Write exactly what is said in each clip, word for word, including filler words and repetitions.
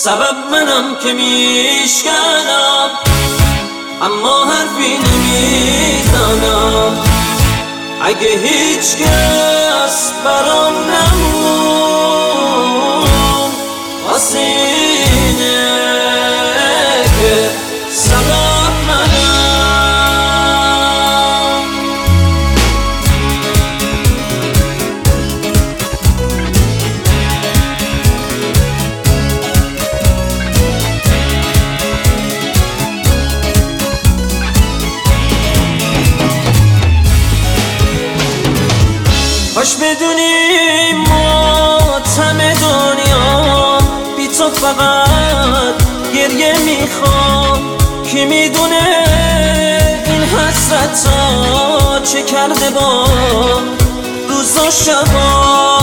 سبب منم که میشکنم اما حرفی نمیزنم. اگه هیچ کس برام نمون واسه اینه که سبب منم. کاش بدونی ماتم دنیا بی تو فقط گریه میخوام. کی میدونه این حسرت ها چه کرده با روز و شبا.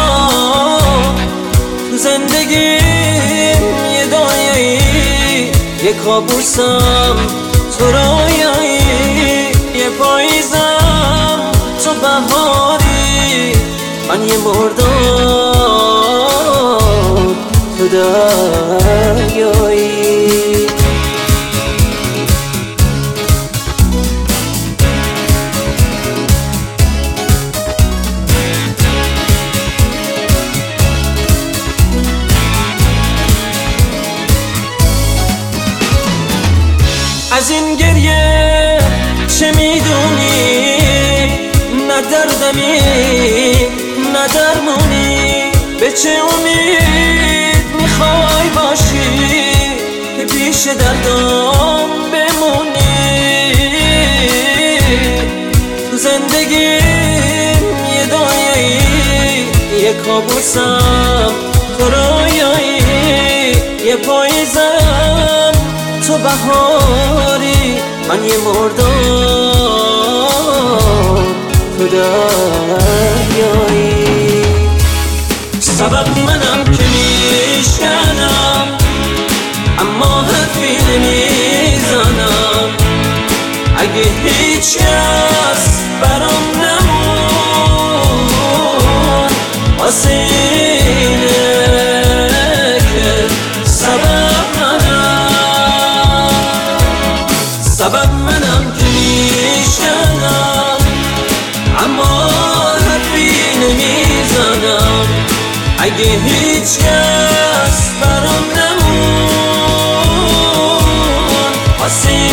تو زندگیم یه دایایی یه کابوسم تو رویایی، یه پاییزم تو بهاری، من یه مردم تو دریایی. از این گریه چه میدونی؟ نه دردمی نه درمونی، به چه امید میخوای باشی که پیش دردم بمونی؟ تو زندگیم یه دایایی یه کابوسم تو رویایی، یه پاییزم تو بهاری، من یه مردم تو دریایی. سبب منم که میشکنم اما حرفی نمیزنم. اگه هیچ کس برام نمون واسه اینه که سبب منم. سبب منم که میشکنم اما حرفی نمیزنم. اگه هیچ کس برام نمون واسه